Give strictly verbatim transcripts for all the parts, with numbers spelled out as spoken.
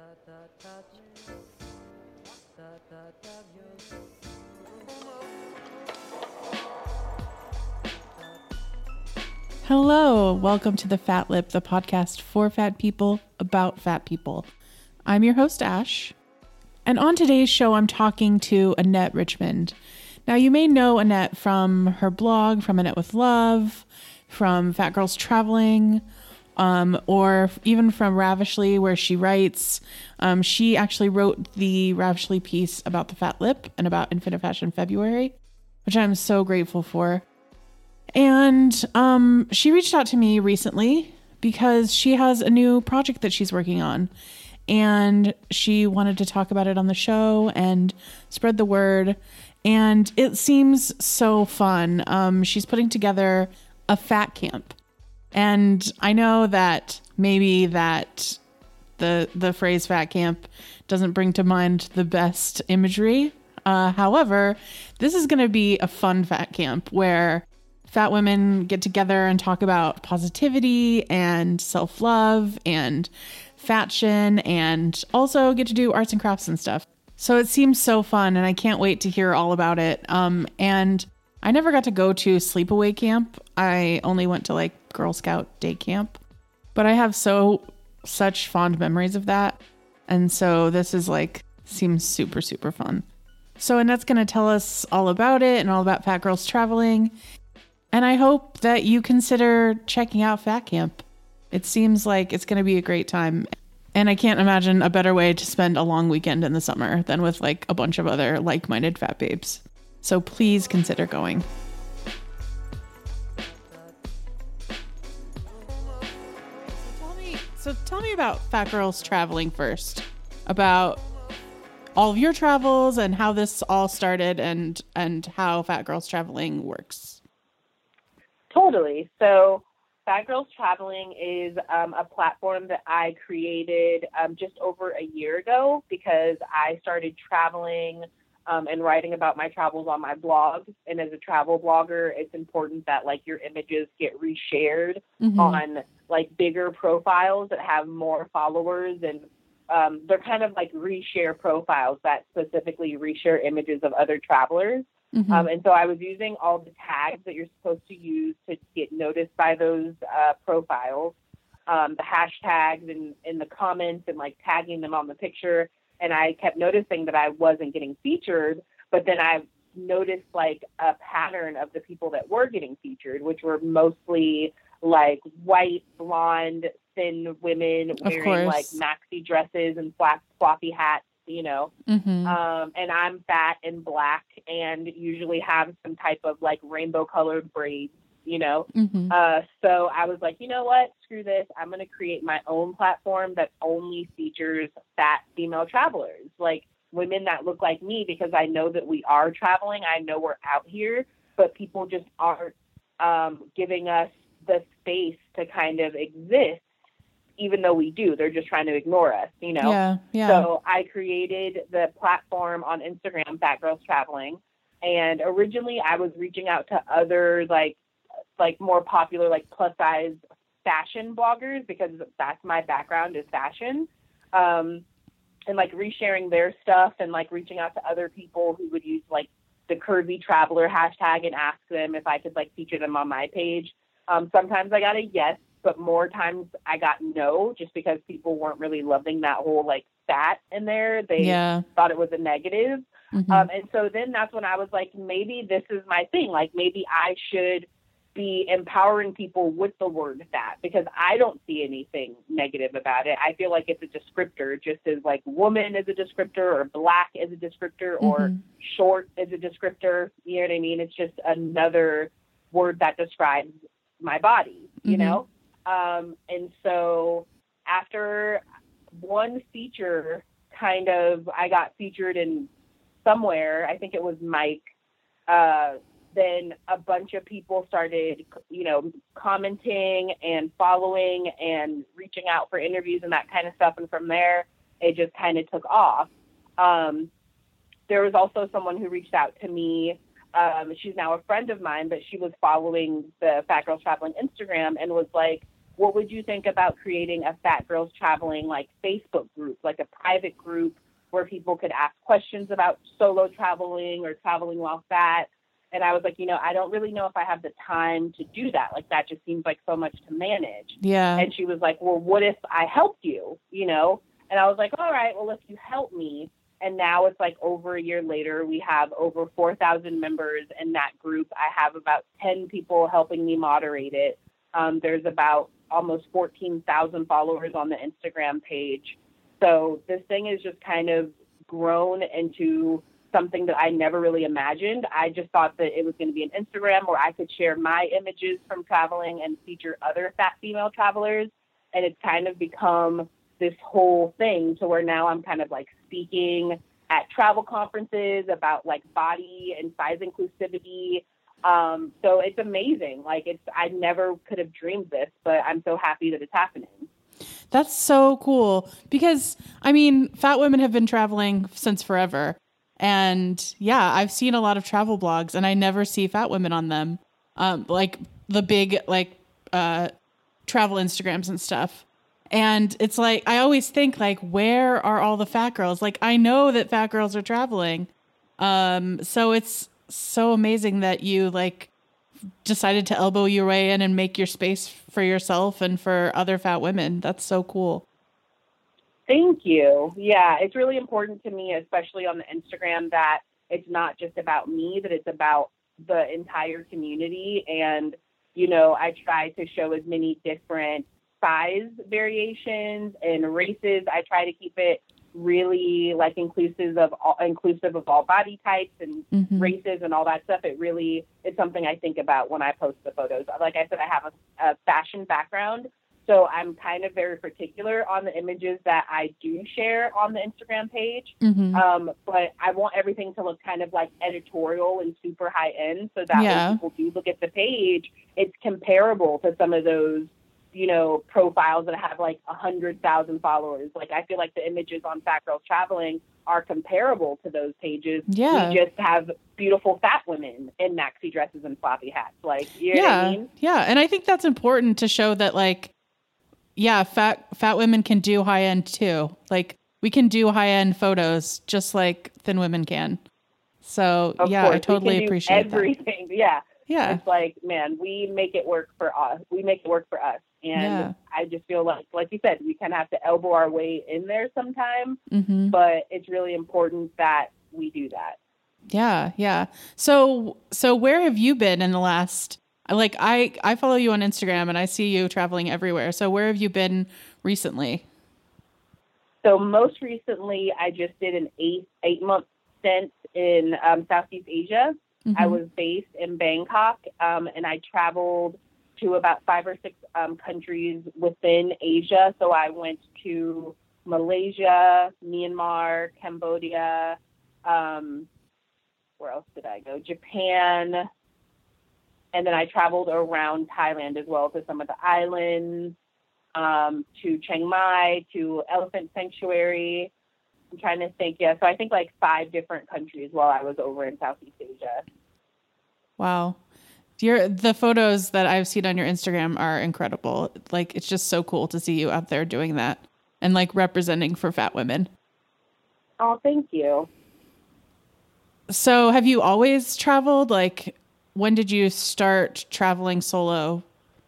Hello, welcome to The Fat Lip, the podcast for fat people, about fat people. I'm your host, Ash, and on today's show, I'm talking to Annette Richmond. Now, you may know Annette from her blog, from Annette with Love, from Fat Girls Traveling, um, or even from Ravishly, where she writes. Um, she actually wrote the Ravishly piece about the fat lip and about Infinite Fashion February, which I'm so grateful for. And um, she reached out to me recently because she has a new project that she's working on. And she wanted to talk about it on the show and spread the word. And it seems so fun. Um, she's putting together a fat camp. And I know that maybe that the the phrase fat camp doesn't bring to mind the best imagery. Uh, however, this is going to be a fun fat camp where fat women get together and talk about positivity and self-love and fashion, and also get to do arts and crafts and stuff. So it seems so fun, and I can't wait to hear all about it. Um, and I never got to go to sleepaway camp. I only went to like Girl Scout day camp, but I have so such fond memories of that. And so this is like, seems super, super fun. So Annette's going to tell us all about it and all about Fat Girls Traveling. And I hope that you consider checking out Fat Camp. It seems like it's going to be a great time. And I can't imagine a better way to spend a long weekend in the summer than with like a bunch of other like-minded fat babes. So please consider going. So tell me, so tell me about Fat Girls Traveling first. About all of your travels and how this all started and, and how Fat Girls Traveling works. Totally. So Fat Girls Traveling is um, a platform that I created um, just over a year ago because I started traveling um, and writing about my travels on my blog. And as a travel blogger, it's important that like your images get reshared mm-hmm. on like bigger profiles that have more followers, and um, they're kind of like reshare profiles that specifically reshare images of other travelers. Mm-hmm. Um, and so I was using all the tags that you're supposed to use to get noticed by those uh, profiles, um, the hashtags and in the comments and like tagging them on the picture. And I kept noticing that I wasn't getting featured, but then I noticed like a pattern of the people that were getting featured, which were mostly like white, blonde, thin women wearing like maxi dresses and flap, floppy hats. You know, mm-hmm. um, and I'm fat and black and usually have some type of like rainbow colored braids, you know. Mm-hmm. Uh, so I was like, you know what, screw this. I'm going to create my own platform that only features fat female travelers, like women that look like me, because I know that we are traveling. I know we're out here, but people just aren't um, giving us the space to kind of exist. Even though we do, they're just trying to ignore us, you know? Yeah, yeah. So I created the platform on Instagram, Fat Girls Traveling. And originally I was reaching out to other, like, like more popular, like plus size fashion bloggers, because that's my background is fashion. Um, and like resharing their stuff and like reaching out to other people who would use like the curvy traveler hashtag and ask them if I could like feature them on my page. Um, sometimes I got a yes, but more times I got no, just because people weren't really loving that whole like fat in there. They yeah. thought it was a negative. Mm-hmm. Um, and so then that's when I was like, maybe this is my thing. Like maybe I should be empowering people with the word fat, because I don't see anything negative about it. I feel like it's a descriptor, just as like woman is a descriptor, or black is a descriptor, mm-hmm. or short is a descriptor. You know what I mean? It's just another word that describes my body, you mm-hmm. know? Um, and so after one feature, kind of, I got featured in somewhere, I think it was Mike, uh, then a bunch of people started, you know, commenting and following and reaching out for interviews and that kind of stuff. And from there, it just kind of took off. Um, there was also someone who reached out to me. Um, she's now a friend of mine, but she was following the Fat Girls Traveling Instagram and was like, what would you think about creating a Fat Girls Traveling like Facebook group, like a private group where people could ask questions about solo traveling or traveling while fat? And I was like, you know, I don't really know if I have the time to do that. Like, that just seems like so much to manage. Yeah. And she was like, well, what if I helped you, you know? And I was like, all right, well, if you help me. And now it's like over a year later, we have over four thousand members in that group. I have about ten people helping me moderate it. Um, there's about almost fourteen thousand followers on the Instagram page. So this thing is just kind of grown into something that I never really imagined. I just thought that it was going to be an Instagram where I could share my images from traveling and feature other fat female travelers. And it's kind of become this whole thing to where now I'm kind of like speaking at travel conferences about like body and size inclusivity. Um, so it's amazing. Like, it's, I never could have dreamed this, but I'm so happy that it's happening. That's so cool because, I mean, fat women have been traveling since forever. And yeah, I've seen a lot of travel blogs and I never see fat women on them. Um, like the big, like, uh, travel Instagrams and stuff. And it's like, I always think like, where are all the fat girls? Like, I know that fat girls are traveling. Um, so it's so amazing that you like decided to elbow your way in and make your space for yourself and for other fat women. That's so cool. Thank you. Yeah, it's really important to me, especially on the Instagram, that it's not just about me, that it's about the entire community. And, you know, I try to show as many different size variations and races. I try to keep it really like inclusive of all, inclusive of all body types and mm-hmm. races and all that stuff. It really is something I think about when I post the photos. Like I said, I have a, a fashion background, so I'm kind of very particular on the images that I do share on the Instagram page. Mm-hmm. Um, but I want everything to look kind of like editorial and super high end, so that yeah. when people do look at the page, it's comparable to some of those, you know, profiles that have like a hundred thousand followers. Like, I feel like the images on Fat Girls Traveling are comparable to those pages. Yeah. We just have beautiful fat women in maxi dresses and floppy hats. Like, you know yeah. what I mean? Yeah. And I think that's important to show that, like, yeah, fat, fat women can do high end too. Like, we can do high end photos just like thin women can. So of yeah, course. I totally we can do appreciate everything. that. Yeah. Yeah. It's like, man, we make it work for us. We make it work for us. And yeah. I just feel like, like you said, we kind of have to elbow our way in there sometimes, mm-hmm. but it's really important that we do that. Yeah. Yeah. So, so where have you been in the last, like, I, I follow you on Instagram and I see you traveling everywhere. So where have you been recently? So most recently, I just did an eight, eight month stint in um, Southeast Asia. Mm-hmm. I was based in Bangkok, um, and I traveled to about five or six um, countries within Asia. So I went to Malaysia, Myanmar, Cambodia. Um, where else did I go? Japan. And then I traveled around Thailand as well to some of the islands, um, to Chiang Mai, to Elephant Sanctuary. I'm trying to think. Yeah. So I think like five different countries while I was over in Southeast Asia. Wow. Your, the photos that I've seen on your Instagram are incredible. Like, it's just so cool to see you out there doing that and like representing for fat women. Oh, thank you. So have you always traveled? Like, when did you start traveling solo?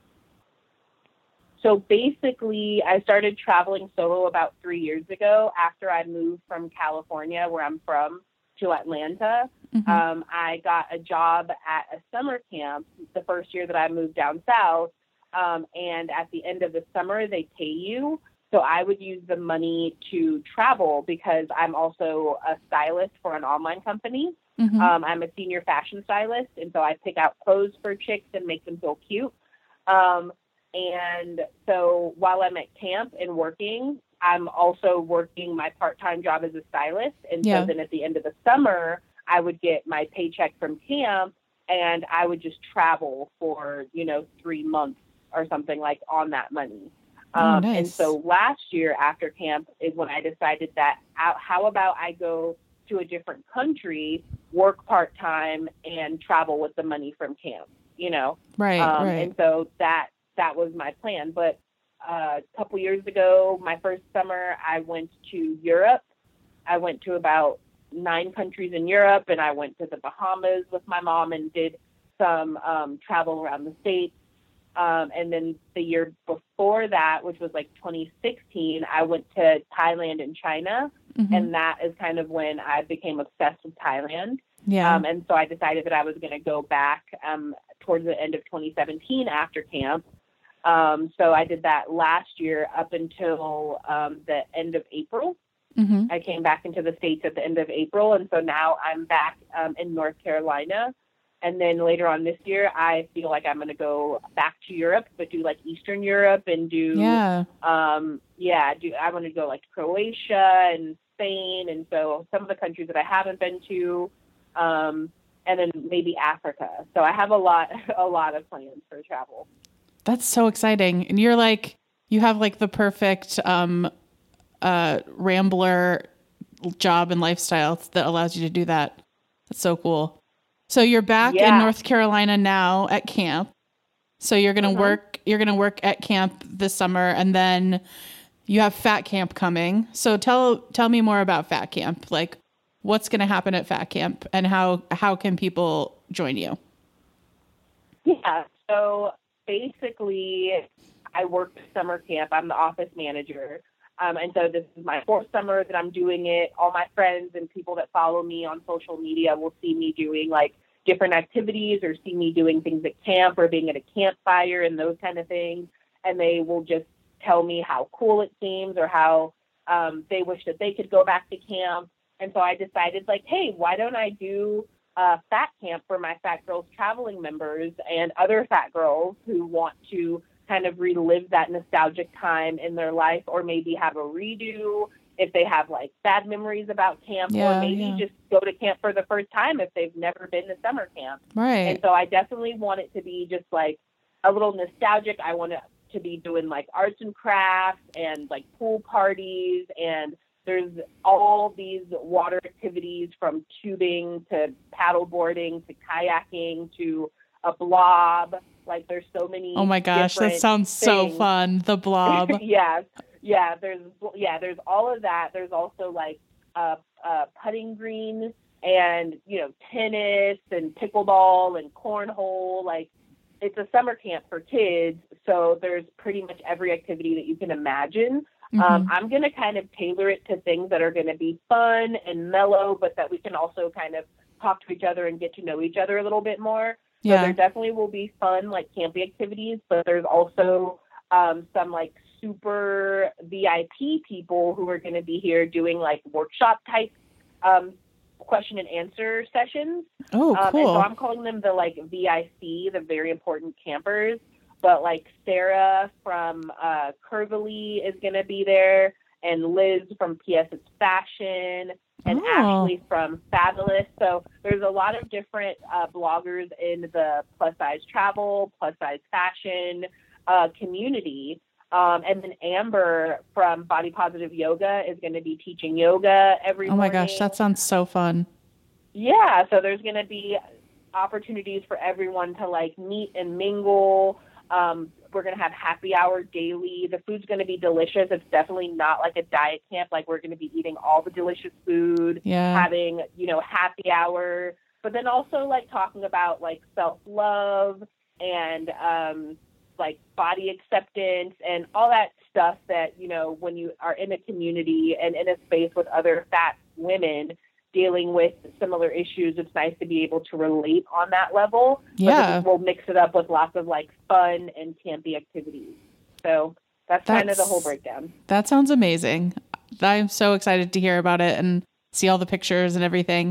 So basically, I started traveling solo about three years ago after I moved from California, where I'm from, to Atlanta. Mm-hmm. Um, I got a job at a summer camp the first year that I moved down south. Um, and at the end of the summer, they pay you. So I would use the money to travel because I'm also a stylist for an online company. Mm-hmm. Um, I'm a senior fashion stylist. And so I pick out clothes for chicks and make them feel cute. Um, and so while I'm at camp and working, I'm also working my part-time job as a stylist. And yeah. so then at the end of the summer, I would get my paycheck from camp and I would just travel for, you know, three months or something like on that money. Oh, um, nice. And so last year after camp is when I decided that uh, how about I go to a different country, work part-time and travel with the money from camp, you know? Right, um, right. And so that that was my plan. But uh, a couple years ago, my first summer, I went to Europe. I went to about nine countries in Europe, and I went to the Bahamas with my mom and did some um, travel around the States. Um, and then the year before that, which was like twenty sixteen, I went to Thailand and China. Mm-hmm. And that is kind of when I became obsessed with Thailand. Yeah. Um, and so I decided that I was going to go back um, towards the end of twenty seventeen after camp. Um, so I did that last year up until um, the end of April. Mm-hmm. I came back into the States at the end of April. And so now I'm back um, in North Carolina. And then later on this year, I feel like I'm going to go back to Europe, but do like Eastern Europe and do, yeah, um, yeah, do I want to go like Croatia and Spain. And so some of the countries that I haven't been to, um, and then maybe Africa. So I have a lot, a lot of plans for travel. That's so exciting. And you're like, you have like the perfect, um, uh, Rambler job and lifestyle that allows you to do that. That's so cool. So you're back yeah. in North Carolina now at camp. So you're going to mm-hmm. work, you're going to work at camp this summer, and then you have Fat Camp coming. So tell, tell me more about Fat Camp. Like what's going to happen at Fat Camp and how, how can people join you? Yeah. So basically I work summer camp. I'm the office manager. Um, and so this is my fourth summer that I'm doing it. All my friends and people that follow me on social media will see me doing like different activities or see me doing things at camp or being at a campfire and those kind of things. And they will just tell me how cool it seems or how um, they wish that they could go back to camp. And so I decided like, hey, why don't I do a Fat Camp for my Fat Girls Traveling members and other fat girls who want to kind of relive that nostalgic time in their life, or maybe have a redo if they have like bad memories about camp, yeah, or maybe yeah. just go to camp for the first time if they've never been to summer camp. Right. And so I definitely want it to be just like a little nostalgic. I want it to be doing like arts and crafts and like pool parties, and there's all these water activities from tubing to paddle boarding to kayaking to a blob. Like there's so many. Oh my gosh, that sounds things. So fun. The blob. yeah. Yeah. There's, yeah, there's all of that. There's also like a, a putting green and, you know, tennis and pickleball and cornhole. Like it's a summer camp for kids. So there's pretty much every activity that you can imagine. Mm-hmm. Um, I'm going to kind of tailor it to things that are going to be fun and mellow, but that we can also kind of talk to each other and get to know each other a little bit more. So yeah. there definitely will be fun, like camping activities, but there's also um, some like super V I P people who are going to be here doing like workshop type um, question and answer sessions. Oh, cool. Um, and so I'm calling them the like V I C, the very important campers. But like Sarah from uh, Curvily is going to be there, and Liz from P S It's Fashion, and oh. Ashley from Fabulous. So there's a lot of different uh, bloggers in the plus size travel, plus size fashion uh, community. Um, and then Amber from Body Positive Yoga is going to be teaching yoga every morning. Oh my morning. gosh, that sounds so fun. Yeah, so there's going to be opportunities for everyone to like meet and mingle. Um, we're going to have happy hour daily. The food's going to be delicious. It's definitely not like a diet camp. Like we're going to be eating all the delicious food, yeah. having, you know, happy hour, but then also like talking about like self-love and, um, like body acceptance and all that stuff that, you know, when you are in a community and in a space with other fat women dealing with similar issues, it's nice to be able to relate on that level. Yeah. But we'll mix it up with lots of like fun and campy activities. So that's, that's kind of the whole breakdown. That sounds amazing. I'm so excited to hear about it and see all the pictures and everything.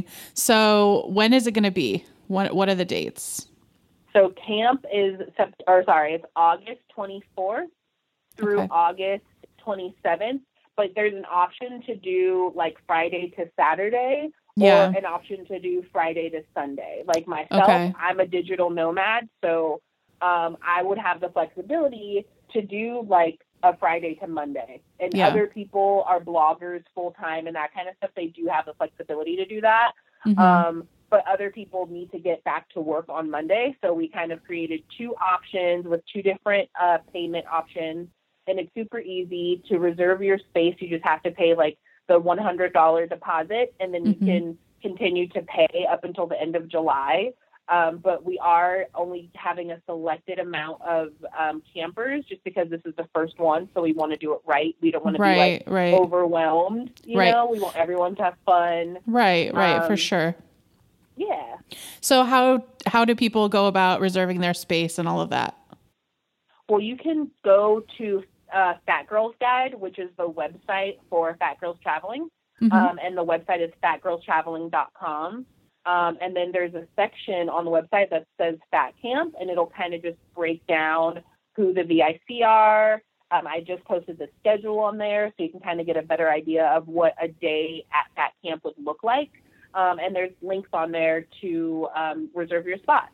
So when is it going to be? What What are the dates? So camp is, or sorry, it's August twenty-fourth through okay. August twenty-seventh. But there's an option to do like Friday to Saturday, yeah. or an option to do Friday to Sunday. Like myself, okay. I'm a digital nomad, so um, I would have the flexibility to do like a Friday to Monday. And yeah. other people are bloggers full time and that kind of stuff. They do have the flexibility to do that. Mm-hmm. Um, but other people need to get back to work on Monday. So we kind of created two options with two different uh, payment options. And it's super easy to reserve your space. You just have to pay like the one hundred dollars deposit, and then mm-hmm. you can continue to pay up until the end of July. Um, but we are only having a selected amount of um, campers just because this is the first one. So we want to do it right. We don't want to right, be like right. overwhelmed. You right. know, we want everyone to have fun. Right, right, um, for sure. Yeah. So how how do people go about reserving their space and all of that? Well, you can go to uh, Fat Girls Guide, which is the website for Fat Girls Traveling. Mm-hmm. Um, and the website is fat girls traveling dot com. Um, and then there's a section on the website that says Fat Camp, and it'll kind of just break down who the V I C are. Um, I just posted the schedule on there, so you can kind of get a better idea of what a day at Fat Camp would look like. Um, and there's links on there to um, reserve your spot.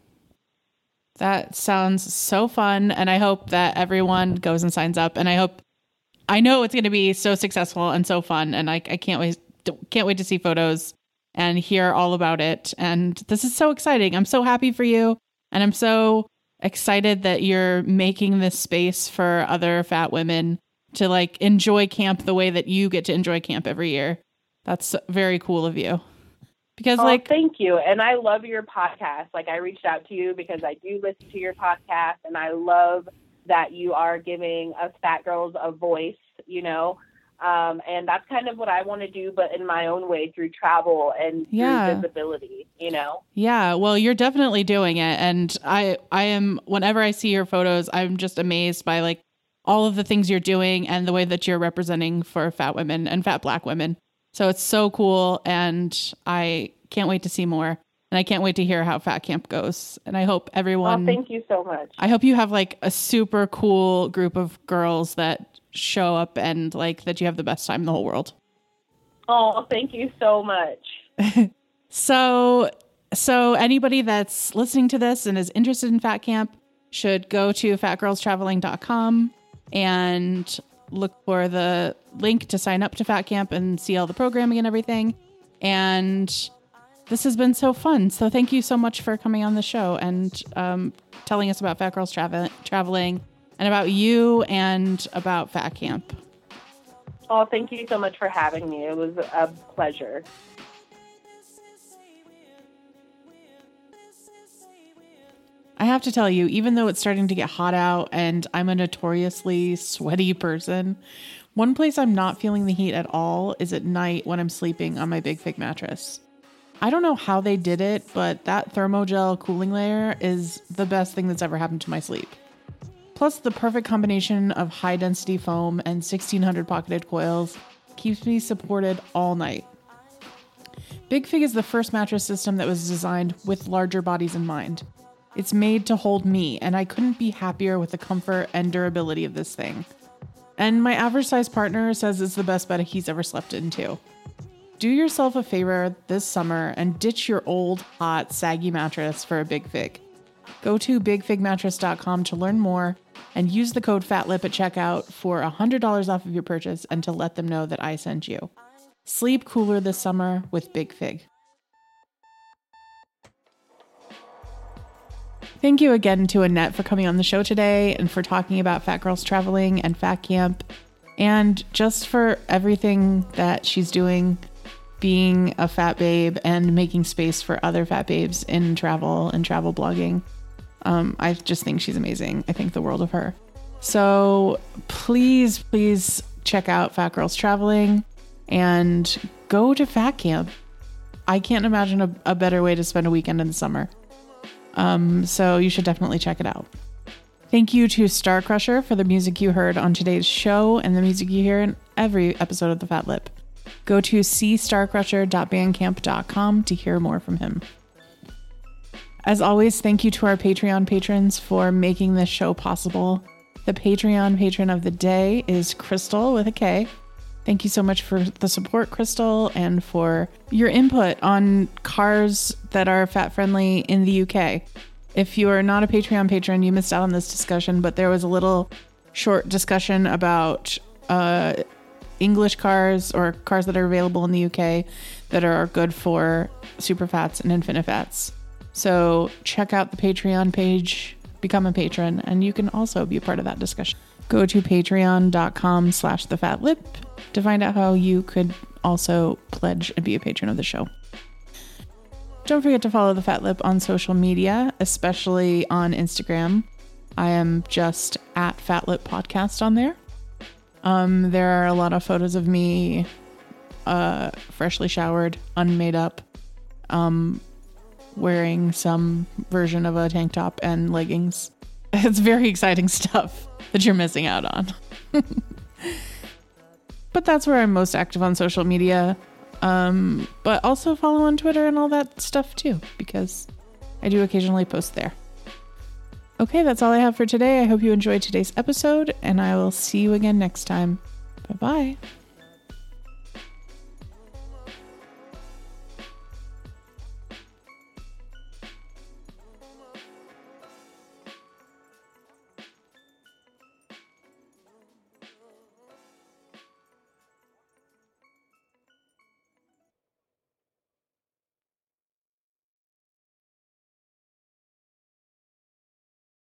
That sounds so fun, and I hope that everyone goes and signs up. And I hope, I know it's going to be so successful and so fun, and I, I can't wait, can't wait to see photos and hear all about it. And this is so exciting. I'm so happy for you, and I'm so excited that you're making this space for other fat women to like enjoy camp the way that you get to enjoy camp every year. That's very cool of you. Because oh, like, thank you. And I love your podcast. Like, I reached out to you because I do listen to your podcast, and I love that you are giving us fat girls a voice, you know? Um, and that's kind of what I want to do, but in my own way, through travel and yeah. through visibility, you know? Yeah. Well, you're definitely doing it. And I, I am, whenever I see your photos, I'm just amazed by like all of the things you're doing and the way that you're representing for fat women and fat Black women. So it's so cool. And I can't wait to see more. And I can't wait to hear how Fat Camp goes. And I hope everyone... Oh, thank you so much. I hope you have like a super cool group of girls that show up and like that you have the best time in the whole world. Oh, thank you so much. so, so anybody that's listening to this and is interested in Fat Camp should go to fat girls traveling dot com and look for the link to sign up to Fat Camp and see all the programming and everything. And this has been so fun. So thank you so much for coming on the show and um, telling us about Fat Girls Travel- Traveling and about you and about Fat Camp. Oh, thank you so much for having me. It was a pleasure. I have to tell you, even though it's starting to get hot out and I'm a notoriously sweaty person, one place I'm not feeling the heat at all is at night when I'm sleeping on my Big Fig mattress. I don't know how they did it, but that Thermogel cooling layer is the best thing that's ever happened to my sleep. Plus, the perfect combination of high-density foam and sixteen hundred pocketed coils keeps me supported all night. Big Fig is the first mattress system that was designed with larger bodies in mind. It's made to hold me, and I couldn't be happier with the comfort and durability of this thing. And my average-sized partner says it's the best bed he's ever slept in, too. Do yourself a favor this summer and ditch your old, hot, saggy mattress for a Big Fig. Go to big fig mattress dot com to learn more and use the code FATLIP at checkout for one hundred dollars off of your purchase and to let them know that I sent you. Sleep cooler this summer with Big Fig. Thank you again to Annette for coming on the show today and for talking about Fat Girls Traveling and Fat Camp and just for everything that she's doing, being a fat babe and making space for other fat babes in travel and travel blogging. Um, I just think she's amazing. I think the world of her. So please, please check out Fat Girls Traveling and go to Fat Camp. I can't imagine a, a better way to spend a weekend in the summer. Um, so you should definitely check it out. Thank you to Star Crusher for the music you heard on today's show and the music you hear in every episode of The Fat Lip. Go to c star crusher dot bandcamp dot com to hear more from him. As always, thank you to our Patreon patrons for making this show possible. The Patreon patron of the day is Crystal with a K. Thank you so much for the support, Crystal, and for your input on cars that are fat friendly in the U K. If you are not a Patreon patron, you missed out on this discussion, but there was a little short discussion about uh, English cars or cars that are available in the U K that are good for superfats and infinifats. So check out the Patreon page, become a patron, and you can also be a part of that discussion. Go to patreon.com slash the fat lip to find out how you could also pledge and be a patron of the show. Don't forget to follow the Fat Lip on social media, especially on Instagram. I am just at Fat Lip Podcast on there. Um, there are a lot of photos of me, uh, freshly showered, unmade up, um, wearing some version of a tank top and leggings. It's very exciting stuff that you're missing out on. But that's where I'm most active on social media. Um, but also follow on Twitter and all that stuff too, because I do occasionally post there. Okay, that's all I have for today. I hope you enjoyed today's episode, and I will see you again next time. Bye-bye.